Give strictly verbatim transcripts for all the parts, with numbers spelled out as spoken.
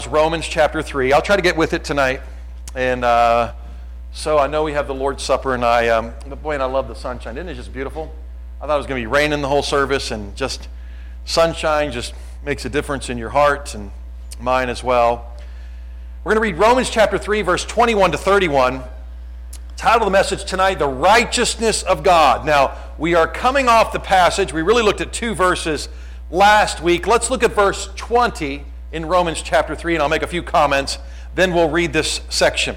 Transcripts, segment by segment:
Romans chapter three. I'll try to get with it tonight. And uh, so I know we have the Lord's Supper, and I, um, boy, and I love the sunshine. Isn't it just beautiful? I thought it was going to be raining the whole service, and just sunshine just makes a difference in your heart and mine as well. We're going to read Romans chapter three, verse twenty-one to thirty-one. Title of the message tonight, The Righteousness of God. Now, we are coming off the passage. We really looked at two verses last week. Let's look at verse twenty in Romans chapter three, and I'll make a few comments. Then we'll read this section.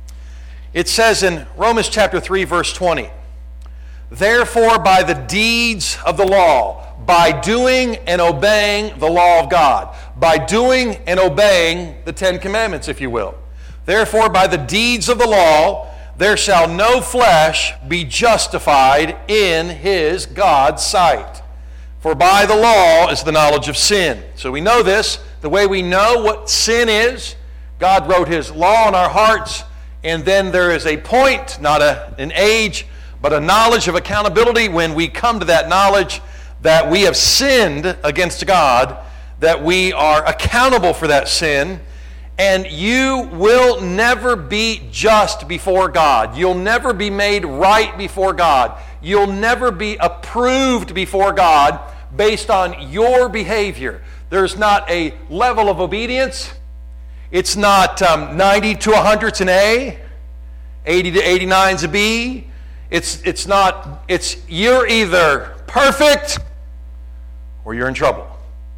It says in Romans chapter three, verse twenty, "Therefore, by the deeds of the law, by doing and obeying the law of God," by doing and obeying the Ten Commandments, if you will. "Therefore, by the deeds of the law, there shall no flesh be justified in his God's sight. For by the law is the knowledge of sin." So we know this. The way we know what sin is, God wrote His law in our hearts, and then there is a point, not a, an age, but a knowledge of accountability when we come to that knowledge that we have sinned against God, that we are accountable for that sin, and you will never be just before God. You'll never be made right before God. You'll never be approved before God based on your behavior. There's not a level of obedience. It's not um, ninety to one hundred's an A, eighty to eighty-nine's a B. It's, it's not, it's you're either perfect or you're in trouble.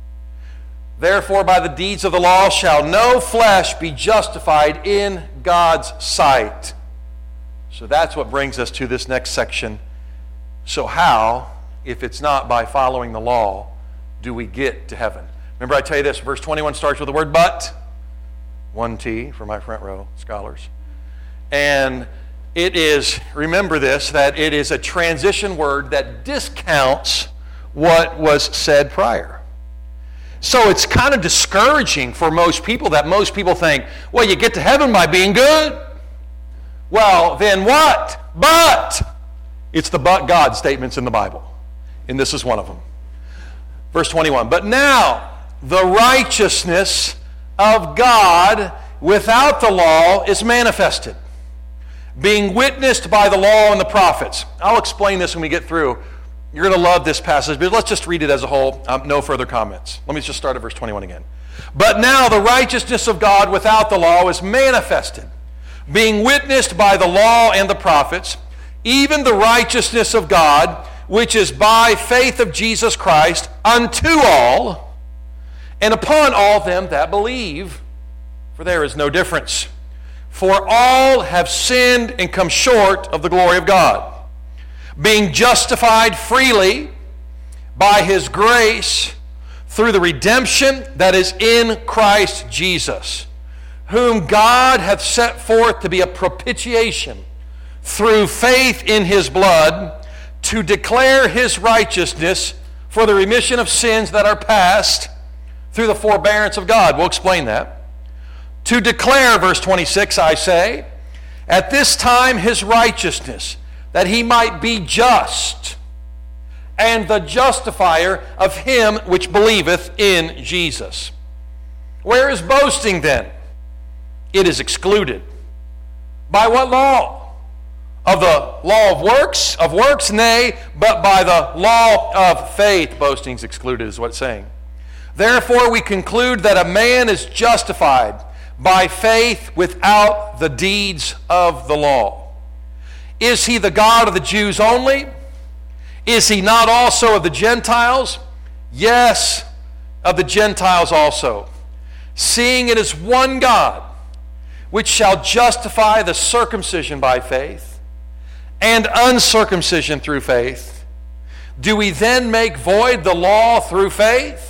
"Therefore, by the deeds of the law shall no flesh be justified in God's sight." So that's what brings us to this next section. So how, if it's not by following the law, do we get to heaven? Remember, I tell you this, verse twenty-one starts with the word "but." One T for my front row scholars. And it is, remember this, that it is a transition word that discounts what was said prior. So it's kind of discouraging for most people that most people think, well, you get to heaven by being good. Well, then what? But it's the "but God" statements in the Bible. And this is one of them. Verse twenty-one, "But now the righteousness of God without the law is manifested, being witnessed by the law and the prophets." I'll explain this when we get through. You're going to love this passage, but let's just read it as a whole. Um, no further comments. Let me just start at verse twenty-one again. "But now the righteousness of God without the law is manifested, being witnessed by the law and the prophets, even the righteousness of God, which is by faith of Jesus Christ, unto all, and upon all them that believe. For there is no difference. For all have sinned and come short of the glory of God, being justified freely by His grace through the redemption that is in Christ Jesus, whom God hath set forth to be a propitiation through faith in His blood, to declare His righteousness for the remission of sins that are past through the forbearance of God." We'll explain that. "To declare," verse twenty-six, "I say, at this time His righteousness, that He might be just, and the justifier of him which believeth in Jesus." Where is boasting then? It is excluded. By what law? Of the law of works? Of works? Nay, but by the law of faith. Boasting is excluded, is what it's saying. "Therefore we conclude that a man is justified by faith without the deeds of the law. Is he the God of the Jews only? Is he not also of the Gentiles? Yes, of the Gentiles also. Seeing it is one God, which shall justify the circumcision by faith, and uncircumcision through faith. Do we then make void the law through faith?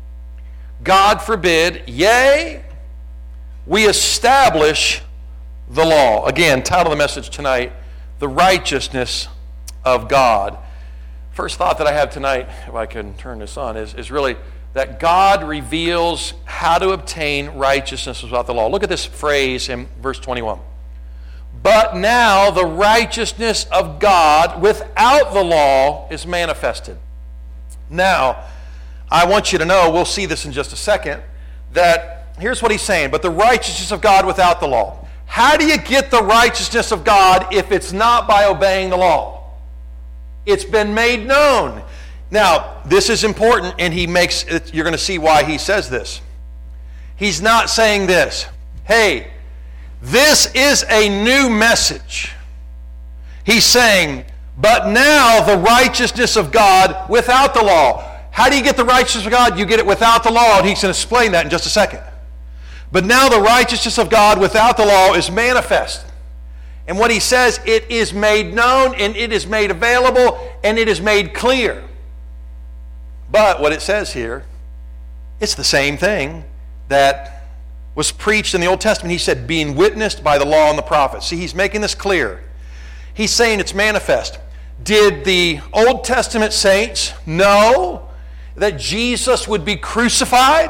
God forbid. Yea, we establish the law." Again, title of the message tonight, "The Righteousness of God." First thought that I have tonight, if I can turn this on, is, is really that God reveals how to obtain righteousness without the law. Look at this phrase in verse twenty-one. "But now the righteousness of God without the law is manifested." Now, I want you to know, we'll see this in just a second, that here's what he's saying, but the righteousness of God without the law. How do you get the righteousness of God if it's not by obeying the law? It's been made known. Now, this is important, and he makes it, you're going to see why he says this. He's not saying this. Hey, this is a new message. He's saying, but now the righteousness of God without the law. How do you get the righteousness of God? You get it without the law, and he's going to explain that in just a second. But now the righteousness of God without the law is manifest. And what he says, it is made known, and it is made available, and it is made clear. But what it says here, it's the same thing that was preached in the Old Testament. He said, being witnessed by the law and the prophets. See, he's making this clear. He's saying it's manifest. Did the Old Testament saints know that Jesus would be crucified?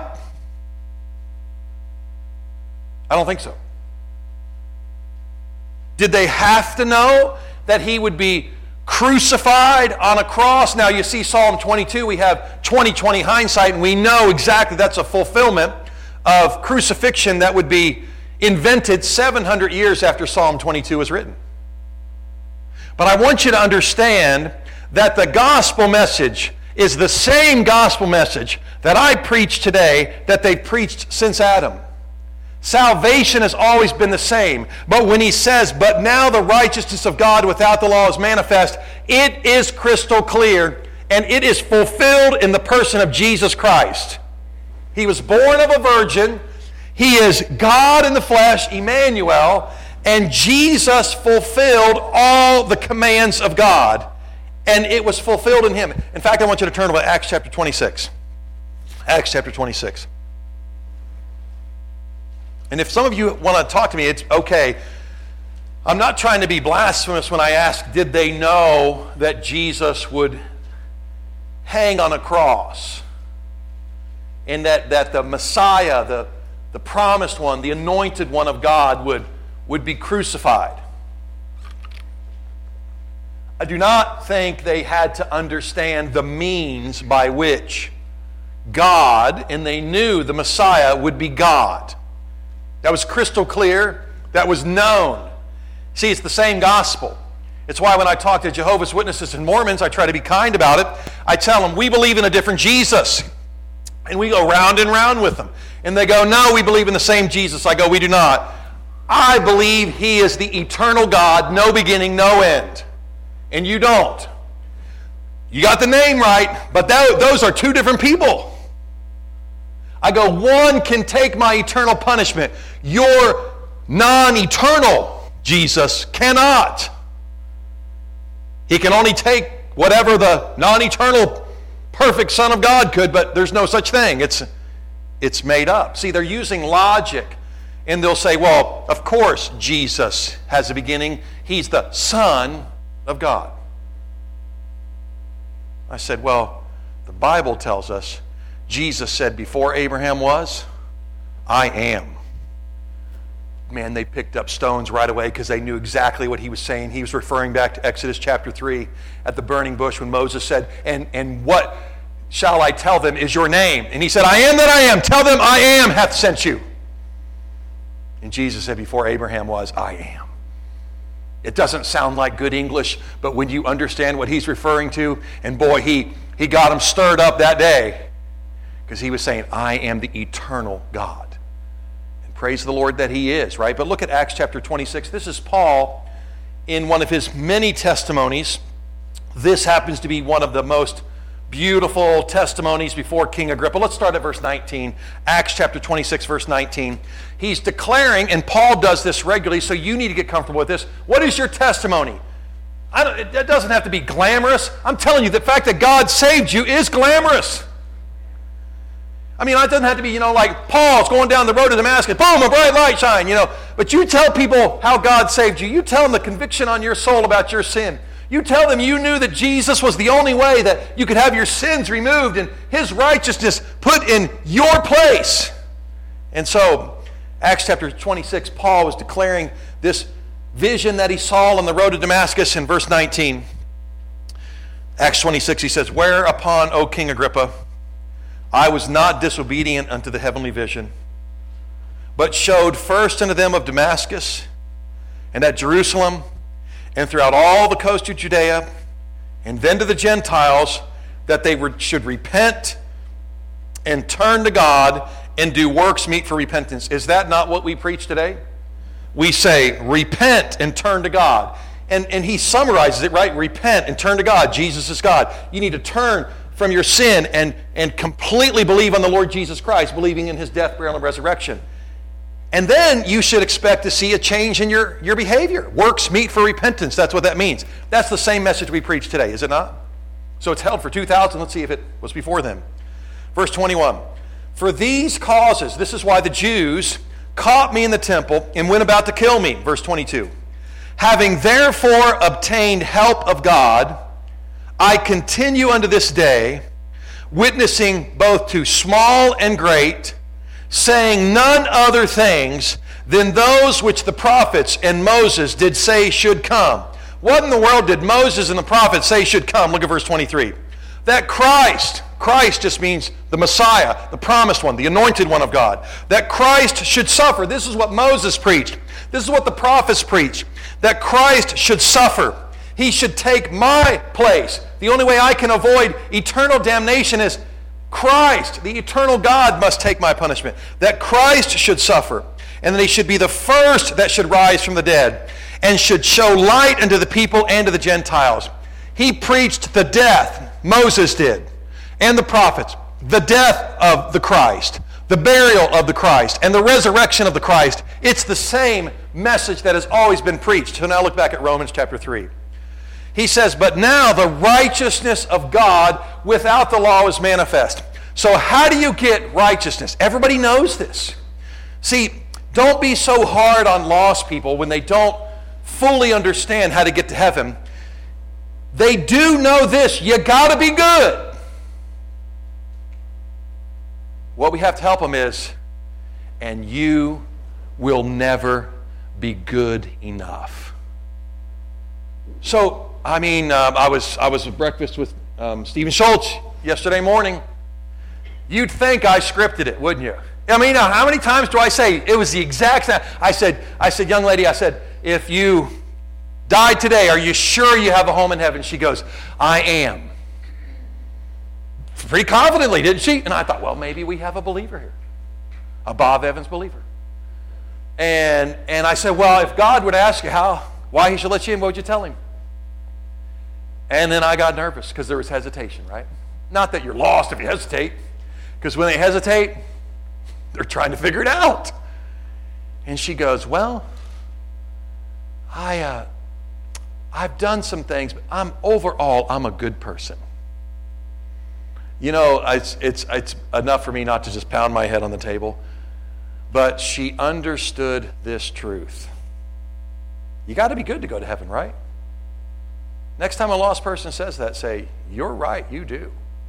I don't think so. Did they have to know that he would be crucified on a cross? Now you see Psalm twenty-two, we have twenty twenty hindsight, and we know exactly that's a fulfillment of crucifixion that would be invented seven hundred years after Psalm twenty-two was written. But I want you to understand that the gospel message is the same gospel message that I preach today that they preached since Adam. Salvation has always been the same. But when he says, but now the righteousness of God without the law is manifest, it is crystal clear, and it is fulfilled in the person of Jesus Christ. He was born of a virgin. He is God in the flesh, Emmanuel, and Jesus fulfilled all the commands of God, and it was fulfilled in him. In fact, I want you to turn to Acts chapter twenty-six. Acts chapter twenty-six. And if some of you want to talk to me, it's okay. I'm not trying to be blasphemous when I ask, did they know that Jesus would hang on a cross? And that, that the Messiah, the, the promised one, the anointed one of God would, would be crucified? I do not think they had to understand the means by which God, and they knew the Messiah would be God. That was crystal clear. That was known. See, it's the same gospel. It's why when I talk to Jehovah's Witnesses and Mormons, I try to be kind about it. I tell them, we believe in a different Jesus. And we go round and round with them. And they go, no, we believe in the same Jesus. I go, we do not. I believe he is the eternal God, no beginning, no end. And you don't. You got the name right, but that, those are two different people. I go, one can take my eternal punishment. Your non-eternal Jesus cannot. He can only take whatever the non-eternal perfect Son of God could, but there's no such thing. It's, it's made up. See, they're using logic, and they'll say, well, of course Jesus has a beginning. He's the Son of God. I said, well, the Bible tells us Jesus said, before Abraham was, I am. Man, they picked up stones right away because they knew exactly what he was saying. He was referring back to Exodus chapter three at the burning bush when Moses said, and, and what shall I tell them is your name? And he said, I am that I am. Tell them I am hath sent you. And Jesus said, before Abraham was, I am. It doesn't sound like good English, but when you understand what he's referring to, and boy, he, he got them stirred up that day. Because he was saying, I am the eternal God. And praise the Lord that he is, right? But look at Acts chapter twenty-six. This is Paul in one of his many testimonies. This happens to be one of the most beautiful testimonies before King Agrippa. Let's start at verse nineteen. Acts chapter twenty-six, verse nineteen. He's declaring, and Paul does this regularly, so you need to get comfortable with this. What is your testimony? I don't, it doesn't have to be glamorous. I'm telling you, the fact that God saved you is glamorous. I mean, it doesn't have to be, you know, like Paul's going down the road to Damascus, boom, a bright light shine, you know. But you tell people how God saved you. You tell them the conviction on your soul about your sin. You tell them you knew that Jesus was the only way that you could have your sins removed and his righteousness put in your place. And so, Acts chapter twenty-six, Paul was declaring this vision that he saw on the road to Damascus in verse nineteen. Acts twenty-six, he says, whereupon, O King Agrippa, I was not disobedient unto the heavenly vision, but showed first unto them of Damascus, and at Jerusalem, and throughout all the coast of Judea, and then to the Gentiles, that they should repent and turn to God and do works meet for repentance. Is that not what we preach today? We say, repent and turn to God. And, and he summarizes it, right? Repent and turn to God. Jesus is God. You need to turn from your sin and, and completely believe on the Lord Jesus Christ, believing in his death, burial, and resurrection. And then you should expect to see a change in your, your behavior. Works meet for repentance. That's what that means. That's the same message we preach today, is it not? So it's held for two thousand. Let's see if it was before then. Verse twenty-one. For these causes, this is why the Jews caught me in the temple and went about to kill me. Verse twenty-two. Having therefore obtained help of God, I continue unto this day, witnessing both to small and great, saying none other things than those which the prophets and Moses did say should come. What in the world did Moses and the prophets say should come? Look at verse twenty-three. That Christ, Christ just means the Messiah, the promised one, the anointed one of God. That Christ should suffer. This is what Moses preached. This is what the prophets preached. That Christ should suffer. He should take my place. The only way I can avoid eternal damnation is Christ, the eternal God, must take my punishment. That Christ should suffer, and that he should be the first that should rise from the dead, and should show light unto the people and to the Gentiles. He preached the death, Moses did, and the prophets, the death of the Christ, the burial of the Christ, and the resurrection of the Christ. It's the same message that has always been preached. So now look back at Romans chapter three. He says, but now the righteousness of God without the law is manifest. So how do you get righteousness? Everybody knows this. See, don't be so hard on lost people when they don't fully understand how to get to heaven. They do know this. You got to be good. What we have to help them is, and you will never be good enough. So, I mean, um, I was I was at breakfast with um, Stephen Schultz yesterday morning. You'd think I scripted it, wouldn't you? I mean, uh, how many times do I say it was the exact same? I said, I said, young lady, I said, if you died today, are you sure you have a home in heaven? She goes, I am. Pretty confidently, didn't she? And I thought, well, maybe we have a believer here, a Bob Evans believer. And and I said, well, if God would ask you how, why he should let you in, what would you tell him? And then I got nervous because there was hesitation, right? Not that you're lost if you hesitate, because when they hesitate, they're trying to figure it out. And she goes, well, I, uh, I've done some things, but I'm overall, I'm a good person. You know, it's, it's, it's enough for me not to just pound my head on the table, but she understood this truth. You got to be good to go to heaven, right? Next time a lost person says that, say, you're right, you do.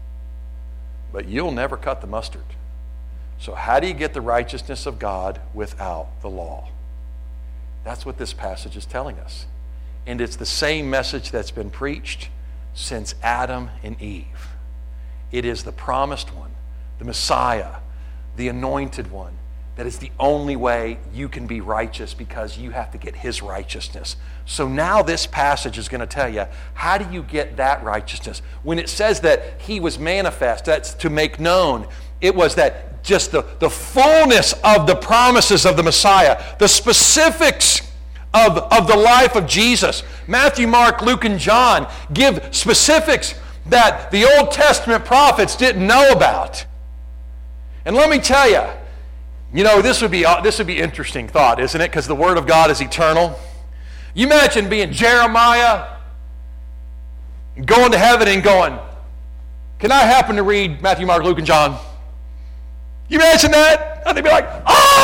But you'll never cut the mustard. So how do you get the righteousness of God without the law? That's what this passage is telling us. And it's the same message that's been preached since Adam and Eve. It is the promised one, the Messiah, the anointed one. That is the only way you can be righteous, because you have to get his righteousness. So now this passage is going to tell you, how do you get that righteousness? When it says that he was manifest, that's to make known. It was that just the, the fullness of the promises of the Messiah, the specifics of, of the life of Jesus. Matthew, Mark, Luke, and John give specifics that the Old Testament prophets didn't know about. And let me tell you, you know, this would be this would be interesting thought, isn't it? Because the Word of God is eternal. You imagine being Jeremiah, going to heaven and going, can I happen to read Matthew, Mark, Luke, and John? You imagine that? And they'd be like,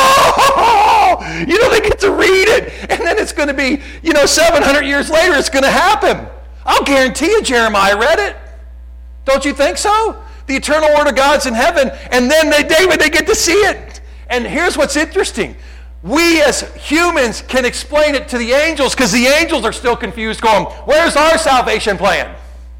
oh, you know, they get to read it. And then it's going to be, you know, seven hundred years later, it's going to happen. I'll guarantee you Jeremiah read it. Don't you think so? The eternal Word of God's in heaven, and then they, David, they get to see it. And here's what's interesting. We as humans can explain it to the angels, because the angels are still confused, going, where's our salvation plan?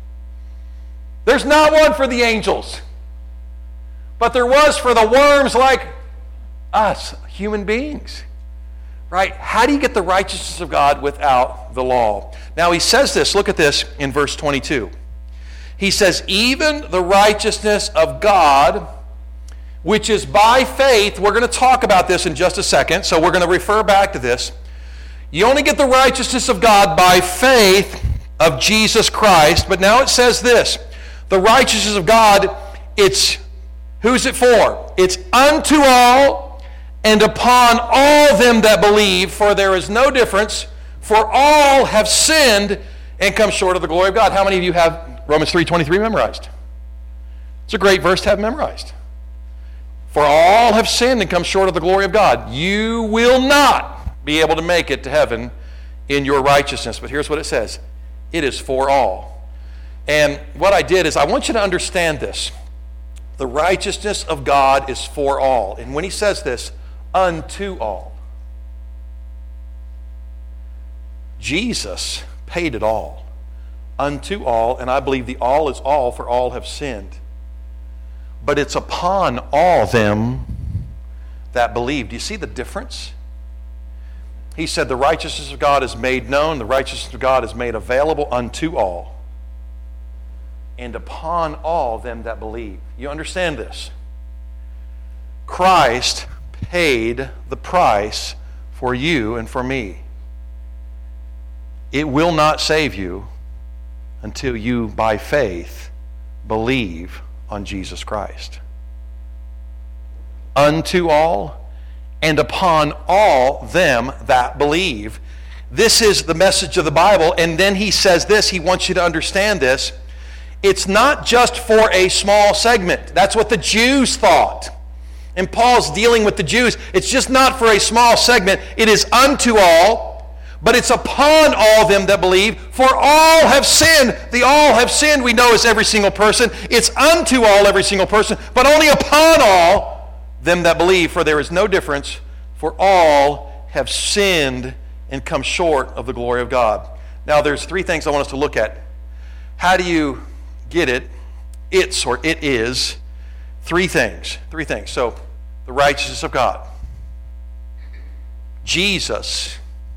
There's not one for the angels. But there was for the worms like us, human beings. Right? How do you get the righteousness of God without the law? Now he says this, look at this in verse twenty-two. He says, even the righteousness of God, which is by faith. We're going to talk about this in just a second, so we're going to refer back to this. You only get the righteousness of God by faith of Jesus Christ. But now it says this, the righteousness of God, it's, who's it for? It's unto all and upon all them that believe, for there is no difference, for all have sinned and come short of the glory of God. How many of you have Romans three twenty-three memorized? It's a great verse to have memorized. For all have sinned and come short of the glory of God. You will not be able to make it to heaven in your righteousness. But here's what it says. It is for all. And what I did is I want you to understand this. The righteousness of God is for all. And when he says this, unto all. Jesus paid it all. Unto all. And I believe the all is all, for all have sinned. But it's upon all them that believe. Do you see the difference? He said the righteousness of God is made known, the righteousness of God is made available unto all, and upon all them that believe. You understand this? Christ paid the price for you and for me. It will not save you until you, by faith, believe on Jesus Christ. Unto all and upon all them that believe. This is the message of the Bible. And then he says this, he wants you to understand this. It's not just for a small segment. That's what the Jews thought. And Paul's dealing with the Jews. It's just not for a small segment. It is unto all. But it's upon all them that believe, for all have sinned. The all have sinned, we know, is every single person. It's unto all, every single person, but only upon all them that believe, for there is no difference, for all have sinned and come short of the glory of God. Now, there's three things I want us to look at. How do you get it? It's, or it is, three things. Three things. So, the righteousness of God. Jesus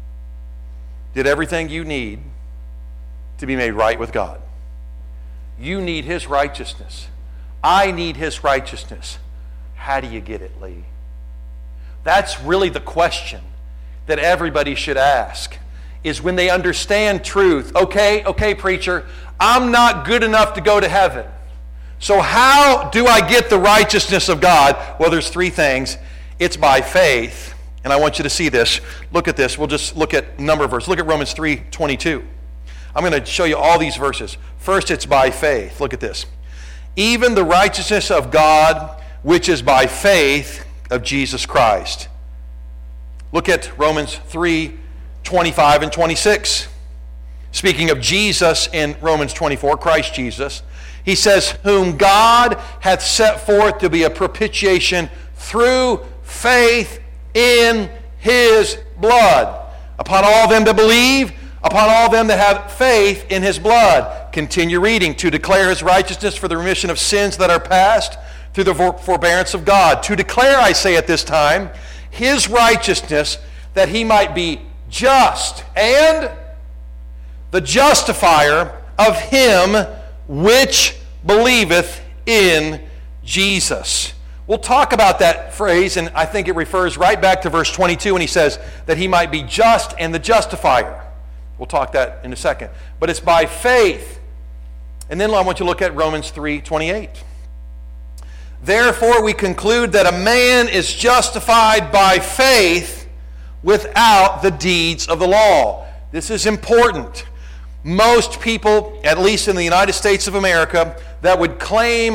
did everything you need to be made right with God. You need his righteousness. I need his righteousness. How do you get it, Lee? That's really the question that everybody should ask, is when they understand truth. Okay, okay, preacher, I'm not good enough to go to heaven. So how do I get the righteousness of God? Well, there's three things. It's by faith. And I want you to see this. Look at this. We'll just look at a number of verses. Look at Romans three twenty-two. I'm going to show you all these verses. First, it's by faith. Look at this. Even the righteousness of God, which is by faith of Jesus Christ. Look at Romans three twenty-five and twenty-six. Speaking of Jesus in Romans twenty-four, Christ Jesus, he says, whom God hath set forth to be a propitiation through faith in his blood, upon all them that believe, upon all them that have faith in his blood. Continue reading. To declare his righteousness for the remission of sins that are past through the forbearance of God. To declare, I say at this time, his righteousness, that he might be just and the justifier of him which believeth in Jesus. We'll talk about that phrase, and I think it refers right back to verse twenty-two when he says that he might be just and the justifier. We'll talk that in a second. But it's by faith. And then I want you to look at Romans three twenty-eight. Therefore we conclude that a man is justified by faith without the deeds of the law. This is important. Most people, at least in the United States of America, that would claim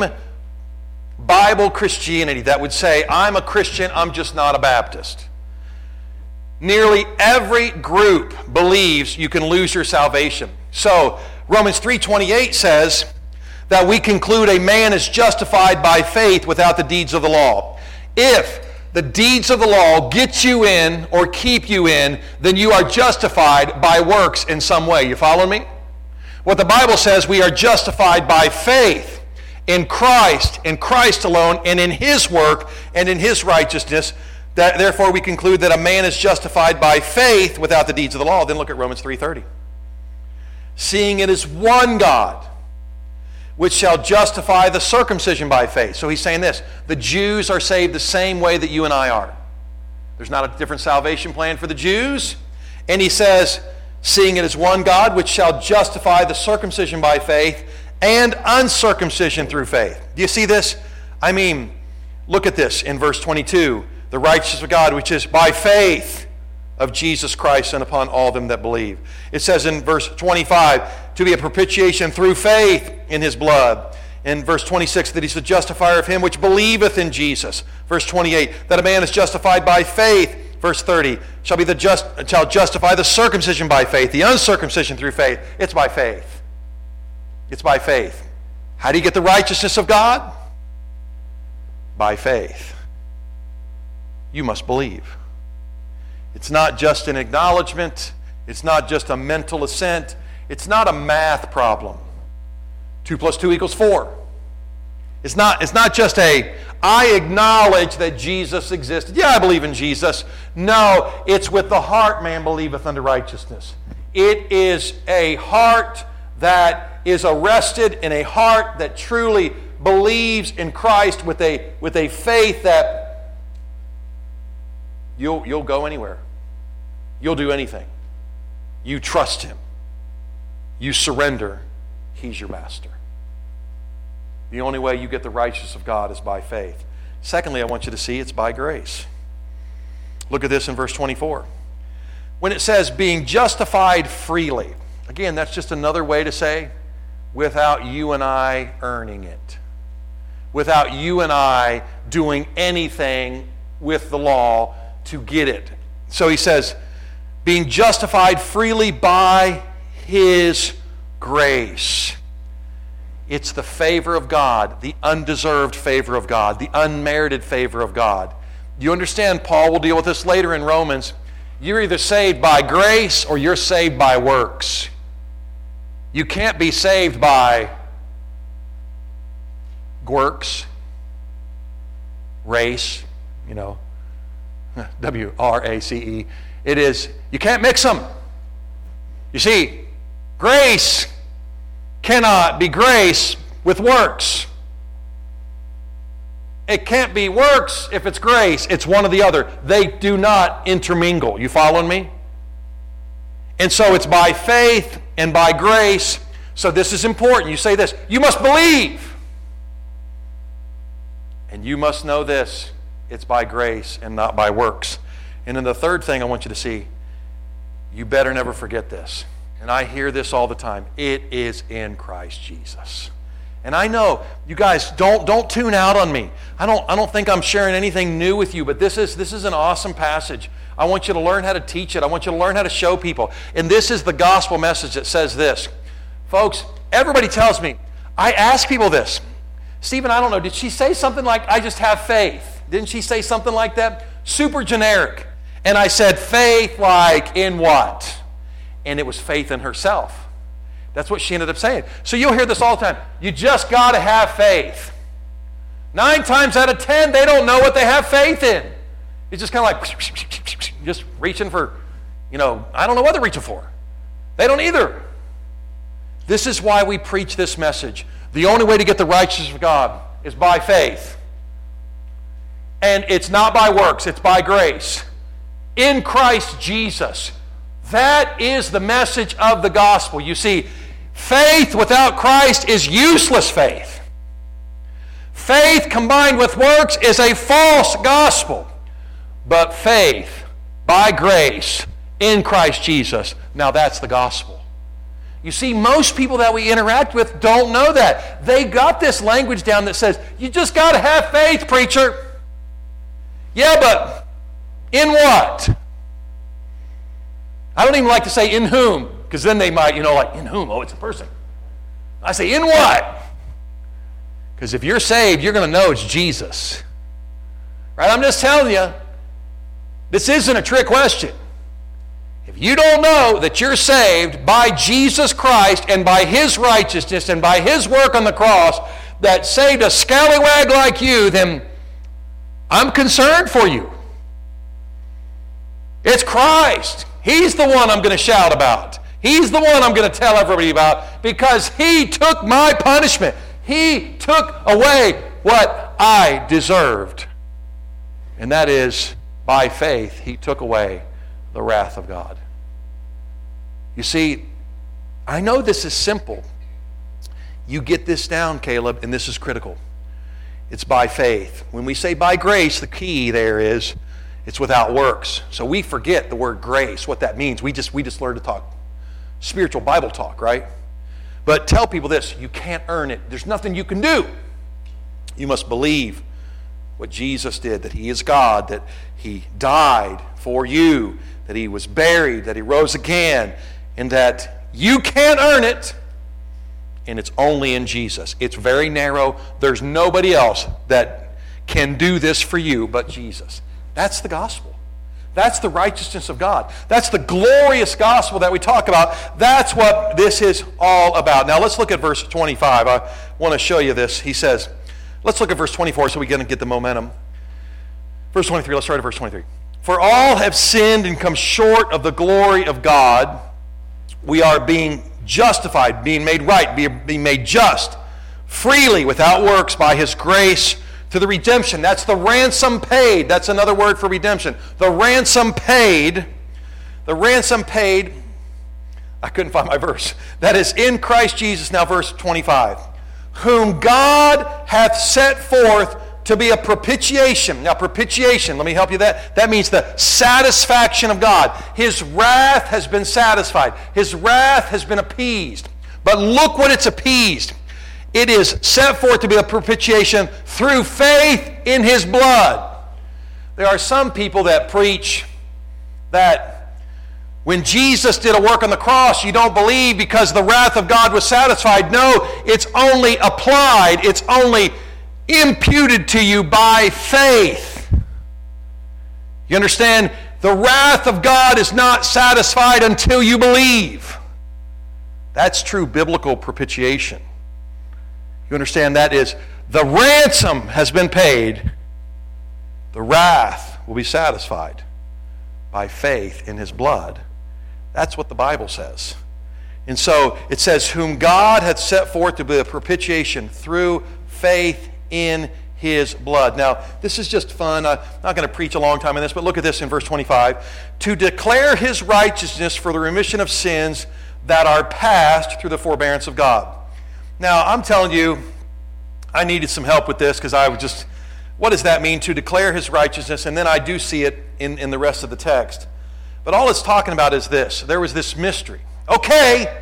Bible Christianity, that would say, I'm a Christian, I'm just not a Baptist. Nearly every group believes you can lose your salvation. So, Romans three twenty-eight says that we conclude a man is justified by faith without the deeds of the law. If the deeds of the law get you in or keep you in, then you are justified by works in some way. You follow me? What the Bible says, we are justified by faith in Christ, in Christ alone, and in his work and in his righteousness. That, therefore, we conclude that a man is justified by faith without the deeds of the law. Then look at Romans three thirty. Seeing it is one God, which shall justify the circumcision by faith. So he's saying this: the Jews are saved the same way that you and I are. There's not a different salvation plan for the Jews. And he says, seeing it is one God, which shall justify the circumcision by faith and uncircumcision through faith. Do you see this? I mean, look at this in verse twenty-two. The righteousness of God, which is by faith of Jesus Christ and upon all them that believe. It says in verse twenty-five, to be a propitiation through faith in his blood. In verse twenty-six, that he's the justifier of him which believeth in Jesus. Verse twenty-eight, that a man is justified by faith. Verse thirty, shall be the just shall justify the circumcision by faith, the uncircumcision through faith. It's by faith. It's by faith. How do you get the righteousness of God? By faith. You must believe. It's not just an acknowledgement. It's not just a mental assent. It's not a math problem. Two plus two equals four. It's not, it's not just a, I acknowledge that Jesus existed. Yeah, I believe in Jesus. No, it's with the heart man believeth unto righteousness. It is a heart that is arrested in a heart that truly believes in Christ with a, with a faith that You'll, you'll go anywhere. You'll do anything. You trust him. You surrender. He's your master. The only way you get the righteousness of God is by faith. Secondly, I want you to see it's by grace. Look at this in verse twenty-four. When it says being justified freely, again, that's just another way to say without you and I earning it. Without you and I doing anything with the law to get it. So he says, being justified freely by his grace. It's the favor of God, the undeserved favor of God, the unmerited favor of God. You understand, Paul will deal with this later in Romans. You're either saved by grace or you're saved by works. You can't be saved by works, race, you know, W R A C E. It is, you can't mix them. You see, grace cannot be grace with works. It can't be works if it's grace. It's one or the other. They do not intermingle. You following me? And so it's by faith and by grace. So this is important. You say this, you must believe. And you must know this. It's by grace and not by works. And then the third thing I want you to see, you better never forget this. And I hear this all the time. It is in Christ Jesus. And I know, you guys, don't, don't tune out on me. I don't, I don't think I'm sharing anything new with you, but this is, this is an awesome passage. I want you to learn how to teach it. I want you to learn how to show people. And this is the gospel message that says this. Folks, everybody tells me, I ask people this. Stephen, I don't know, did she say something like, I just have faith? Didn't she say something like that? Super generic. And I said, faith like in what? And it was faith in herself. That's what she ended up saying. So you'll hear this all the time. You just got to have faith. Nine times out of ten, they don't know what they have faith in. It's just kind of like, just reaching for, you know, I don't know what they're reaching for. They don't either. This is why we preach this message. The only way to get the righteousness of God is by faith. And it's not by works, it's by grace. In Christ Jesus. That is the message of the gospel. You see, faith without Christ is useless faith. Faith combined with works is a false gospel. But faith by grace in Christ Jesus, now that's the gospel. You see, most people that we interact with don't know that. They got this language down that says, you just got to have faith, preacher. Yeah, but in what? I don't even like to say in whom, because then they might, you know, like, in whom? Oh, it's a person. I say, in what? Because if you're saved, you're going to know it's Jesus. Right? I'm just telling you, this isn't a trick question. If you don't know that you're saved by Jesus Christ and by His righteousness and by His work on the cross that saved a scallywag like you, then I'm concerned for you. It's Christ. He's the one I'm going to shout about. He's the one I'm going to tell everybody about because He took my punishment. He took away what I deserved. And that is, by faith, He took away the wrath of God. You see, I know this is simple. You get this down, Caleb, and this is critical. It's by faith. When we say by grace, the key there is it's without works. So we forget the word grace, what that means. We just we just learn to talk spiritual Bible talk, right? But tell people this, you can't earn it. There's nothing you can do. You must believe what Jesus did, that He is God, that He died for you, that He was buried, that He rose again, and that you can't earn it, and it's only in Jesus. It's very narrow. There's nobody else that can do this for you but Jesus. That's the gospel. That's the righteousness of God. That's the glorious gospel that we talk about. That's what this is all about. Now let's look at verse twenty-five. I want to show you this. He says, let's look at verse twenty-four so we can get the momentum. Verse twenty-three, let's start at verse twenty-three. For all have sinned and come short of the glory of God. We are being justified, being made right, being made just, freely, without works, by His grace, to the redemption. That's the ransom paid. That's another word for redemption. The ransom paid. The ransom paid. I couldn't find my verse. That is in Christ Jesus. Now verse twenty-five. Whom God hath set forth to be a propitiation. Now propitiation, let me help you that. That means the satisfaction of God. His wrath has been satisfied. His wrath has been appeased. But look what it's appeased. It is set forth to be a propitiation through faith in His blood. There are some people that preach that when Jesus did a work on the cross, you don't believe because the wrath of God was satisfied. No, it's only applied. It's only imputed to you by faith. You understand? The wrath of God is not satisfied until you believe. That's true biblical propitiation. You understand? That is, the ransom has been paid. The wrath will be satisfied by faith in His blood. That's what the Bible says. And so it says, whom God hath set forth to be a propitiation through faith in His blood. Now, this is just fun. I'm not going to preach a long time on this, but look at this in verse twenty-five. To declare His righteousness for the remission of sins that are past through the forbearance of God. Now, I'm telling you, I needed some help with this because I would just, what does that mean? To declare His righteousness, and then I do see it in, in the rest of the text. But all it's talking about is this. There was this mystery. Okay,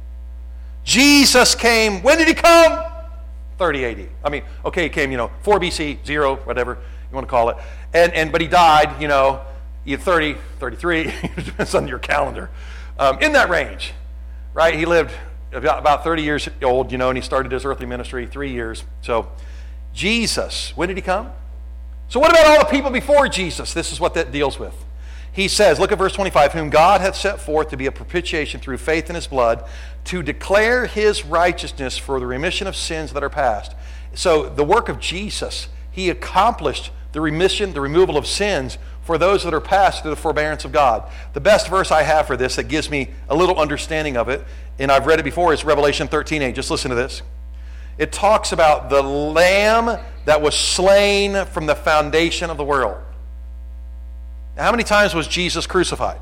Jesus came. When did He come? thirty A D. I mean, okay, He came, you know, four B C, zero, whatever you want to call it. And, and but He died, you know, thirty, thirty-three, it depends on your calendar. Um, in that range, right? He lived about, about thirty years old, you know, and He started His earthly ministry, three years. So, Jesus, when did He come? So what about all the people before Jesus? This is what that deals with. He says, look at verse twenty-five, whom God hath set forth to be a propitiation through faith in His blood, to declare His righteousness for the remission of sins that are past. So the work of Jesus, He accomplished the remission, the removal of sins for those that are past through the forbearance of God. The best verse I have for this that gives me a little understanding of it, and I've read it before, is Revelation thirteen eight. Just listen to this. It talks about the Lamb that was slain from the foundation of the world. Now, how many times was Jesus crucified?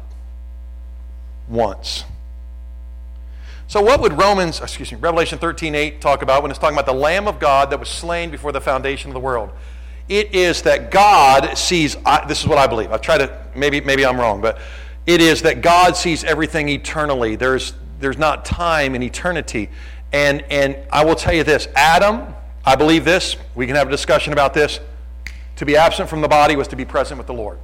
Once. So what would Romans, excuse me, Revelation thirteen eight talk about when it's talking about the Lamb of God that was slain before the foundation of the world? It is that God sees, I, this is what I believe. I've tried to, maybe maybe I'm wrong, but it is that God sees everything eternally. There's there's not time in eternity. And, and I will tell you this, Adam, I believe this, we can have a discussion about this, to be absent from the body was to be present with the Lord.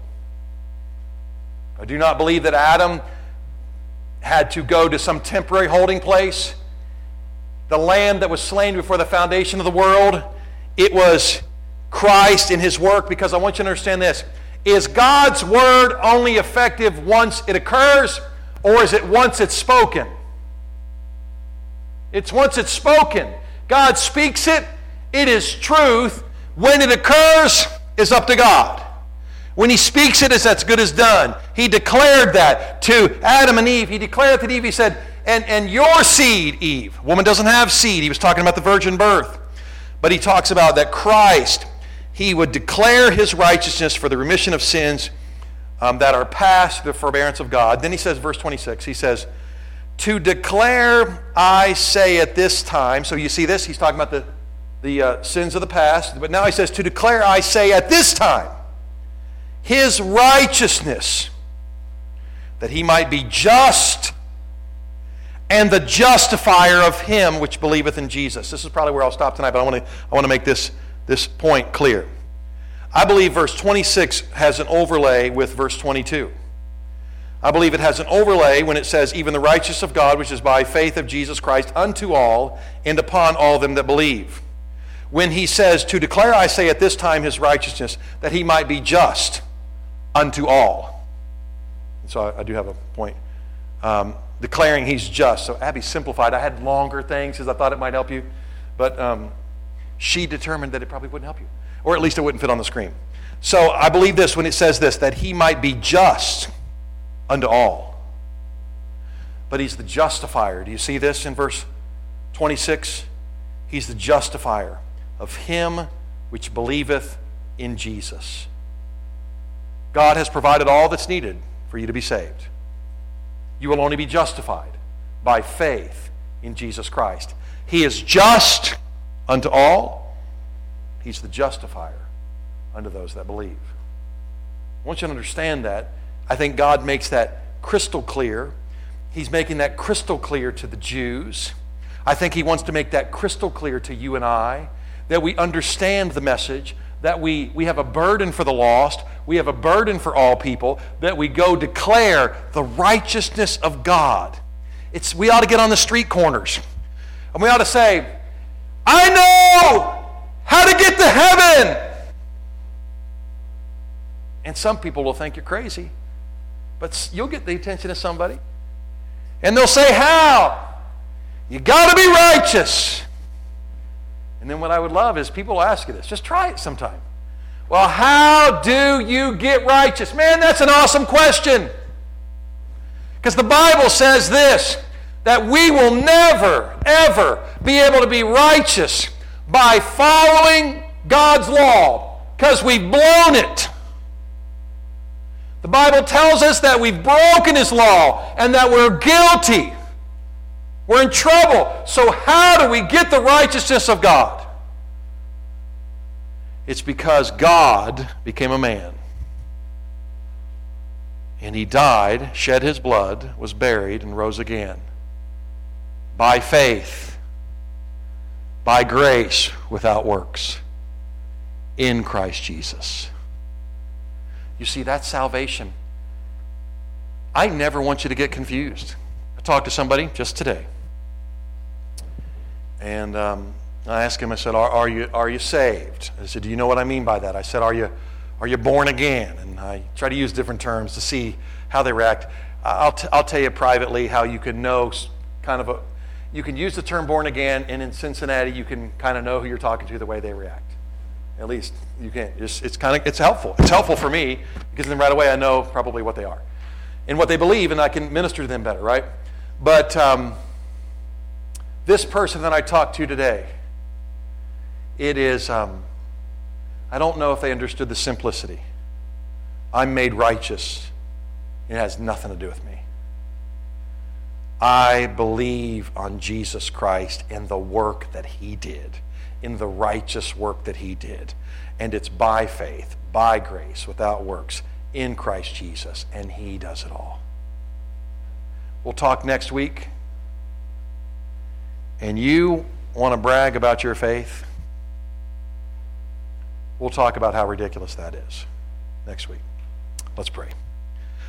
I do not believe that Adam had to go to some temporary holding place. The Lamb that was slain before the foundation of the world, it was Christ in His work, because I want you to understand this. Is God's word only effective once it occurs, or is it once it's spoken? It's once it's spoken. God speaks it. It is truth. When it occurs, is up to God. When he speaks it, it's as good as done. He declared that to Adam and Eve. He declared it to Eve. He said, and, and your seed, Eve. Woman doesn't have seed. He was talking about the virgin birth. But he talks about that Christ, he would declare his righteousness for the remission of sins um, that are past the forbearance of God. Then he says, verse twenty-six, he says, to declare, I say at this time. So you see this? He's talking about the, the uh, sins of the past. But now he says, to declare, I say at this time, his righteousness, that he might be just and the justifier of him which believeth in Jesus. This is probably where I'll stop tonight, but I want to I want to make this, this point clear. I believe verse twenty-six has an overlay with verse twenty-two. I believe it has an overlay when it says, even the righteousness of God, which is by faith of Jesus Christ, unto all, and upon all them that believe. When he says, to declare, I say at this time, his righteousness, that he might be just unto all. So I, I do have a point. Um, declaring he's just. So Abby simplified. I had longer things because I thought it might help you. But um, she determined that it probably wouldn't help you. Or at least it wouldn't fit on the screen. So I believe this when it says this, that he might be just unto all. But he's the justifier. Do you see this in verse twenty-six? He's the justifier of him which believeth in Jesus. God has provided all that's needed for you to be saved. You will only be justified by faith in Jesus Christ. He is just unto all. He's the justifier unto those that believe. I want you to understand that. I think God makes that crystal clear. He's making that crystal clear to the Jews. I think he wants to make that crystal clear to you and I, that we understand the message, that we, we have a burden for the lost, we have a burden for all people, that we go declare the righteousness of God. It's, we ought to get on the street corners, and we ought to say, I know how to get to heaven. And some people will think you're crazy, but you'll get the attention of somebody, and they'll say, how? You got to be righteous. And then what I would love is people will ask you this. Just try it sometime. Well, how do you get righteous? Man, that's an awesome question. Because the Bible says this, that we will never, ever be able to be righteous by following God's law, because we've blown it. The Bible tells us that we've broken his law and that we're guilty. We're in trouble. So how do we get the righteousness of God? It's because God became a man. And he died, shed his blood, was buried, and rose again. By faith, by grace, without works, in Christ Jesus. You see, that's salvation. I never want you to get confused. I talked to somebody just today. And um, I asked him, I said, are, are, you, are you saved? I said, do you know what I mean by that? I said, are you, are you born again? And I try to use different terms to see how they react. I'll, t- I'll tell you privately how you can know kind of a, you can use the term born again, and in Cincinnati you can kind of know who you're talking to the way they react. At least you can. It's, it's kind of, it's helpful. It's helpful for me because then right away I know probably what they are and what they believe, and I can minister to them better, right? But um, this person that I talked to today, it is, um, I don't know if they understood the simplicity. I'm made righteous. It has nothing to do with me. I believe on Jesus Christ and the work that he did, in the righteous work that he did. And it's by faith, by grace, without works, in Christ Jesus, and he does it all. We'll talk next week. And you want to brag about your faith? We'll talk about how ridiculous that is next week. Let's pray.